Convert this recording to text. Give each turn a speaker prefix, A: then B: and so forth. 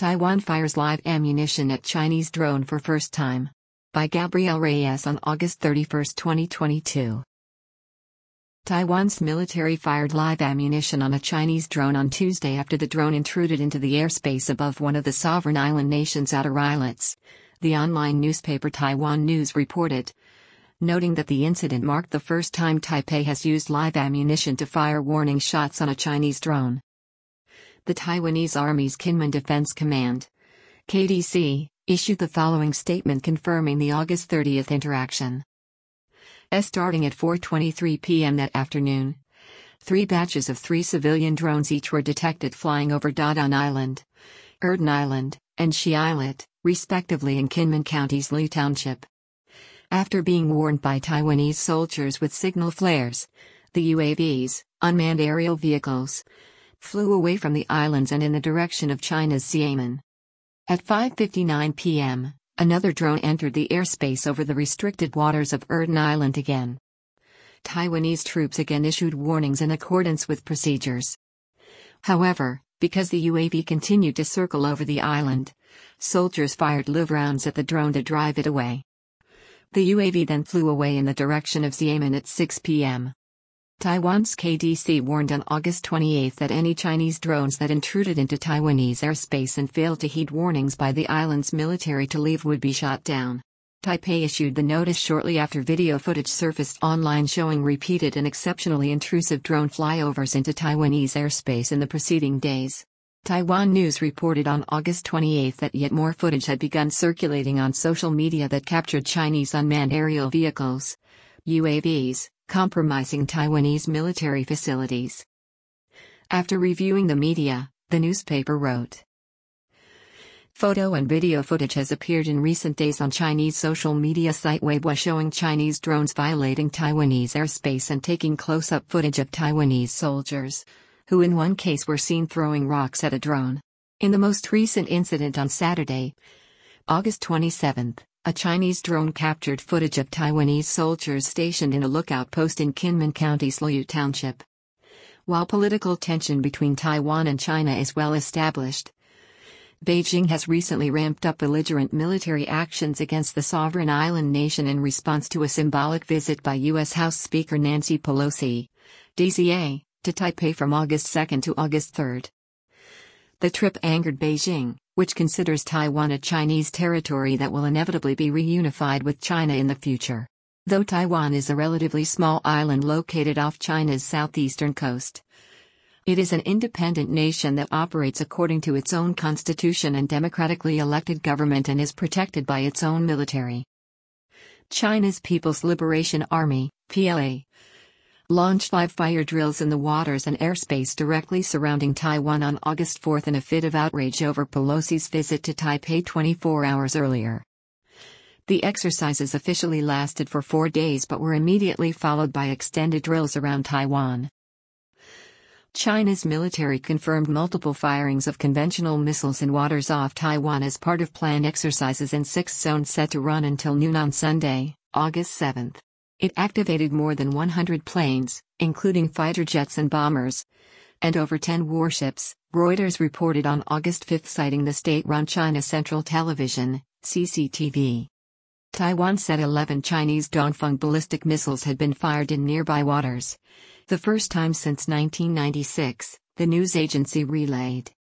A: Taiwan fires live ammunition at Chinese drone for first time. By Gabriel Reyes on August 31, 2022. Taiwan's military fired live ammunition on a Chinese drone on Tuesday after the drone intruded into the airspace above one of the sovereign island nation's outer islets, the online newspaper Taiwan News reported, noting that the incident marked the first time Taipei has used live ammunition to fire warning shots on a Chinese drone. The Taiwanese Army's Kinmen Defense Command, KDC, issued the following statement confirming the August 30 interaction. Starting at 4:23 p.m. that afternoon, 3 batches of 3 civilian drones each were detected flying over Dadong Island, Erdon Island, and Shi Islet, respectively in Kinmen County's Liu Township. After being warned by Taiwanese soldiers with signal flares, the UAVs, unmanned aerial vehicles, flew away from the islands and in the direction of China's Xiamen. At 5:59 p.m., another drone entered the airspace over the restricted waters of Erdon Island again. Taiwanese troops again issued warnings in accordance with procedures. However, because the UAV continued to circle over the island, soldiers fired live rounds at the drone to drive it away. The UAV then flew away in the direction of Xiamen at 6 p.m. Taiwan's KDC warned on August 28 that any Chinese drones that intruded into Taiwanese airspace and failed to heed warnings by the island's military to leave would be shot down. Taipei issued the notice shortly after video footage surfaced online showing repeated and exceptionally intrusive drone flyovers into Taiwanese airspace in the preceding days. Taiwan News reported on August 28 that yet more footage had begun circulating on social media that captured Chinese unmanned aerial vehicles, UAVs, compromising Taiwanese military facilities. After reviewing the media, the newspaper wrote, photo and video footage has appeared in recent days on Chinese social media site Weibo showing Chinese drones violating Taiwanese airspace and taking close-up footage of Taiwanese soldiers, who in one case were seen throwing rocks at a drone. In the most recent incident on Saturday, August 27, a Chinese drone captured footage of Taiwanese soldiers stationed in a lookout post in Kinmen County's Liu Township. While political tension between Taiwan and China is well established, Beijing has recently ramped up belligerent military actions against the sovereign island nation in response to a symbolic visit by U.S. House Speaker Nancy Pelosi, DCA, to Taipei from August 2 to August 3. The trip angered Beijing, which considers Taiwan a Chinese territory that will inevitably be reunified with China in the future. Though Taiwan is a relatively small island located off China's southeastern coast, it is an independent nation that operates according to its own constitution and democratically elected government and is protected by its own military. China's People's Liberation Army, PLA, launched live fire drills in the waters and airspace directly surrounding Taiwan on August 4 in a fit of outrage over Pelosi's visit to Taipei 24 hours earlier. The exercises officially lasted for 4 days but were immediately followed by extended drills around Taiwan. China's military confirmed multiple firings of conventional missiles in waters off Taiwan as part of planned exercises in 6 zones set to run until noon on Sunday, August 7. It activated more than 100 planes, including fighter jets and bombers, and over 10 warships, Reuters reported on August 5 citing the state-run China Central Television, CCTV. Taiwan said 11 Chinese Dongfeng ballistic missiles had been fired in nearby waters, the first time since 1996, the news agency relayed.